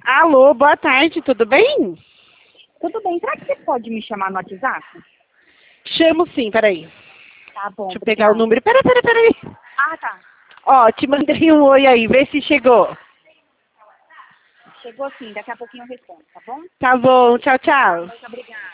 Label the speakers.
Speaker 1: Alô, boa tarde, tudo bem?
Speaker 2: Tudo bem, será que você pode me chamar no WhatsApp?
Speaker 1: Chamo sim, peraí.
Speaker 2: Tá bom,
Speaker 1: Deixa eu pegar o
Speaker 2: obrigada.
Speaker 1: número. Peraí.
Speaker 2: Ah, tá.
Speaker 1: Ó, te mandei um oi aí, vê se chegou.
Speaker 2: Chegou sim, daqui a pouquinho eu respondo, tá bom?
Speaker 1: Tá bom, tchau,
Speaker 2: Tá,
Speaker 1: tchau.
Speaker 2: muito obrigada.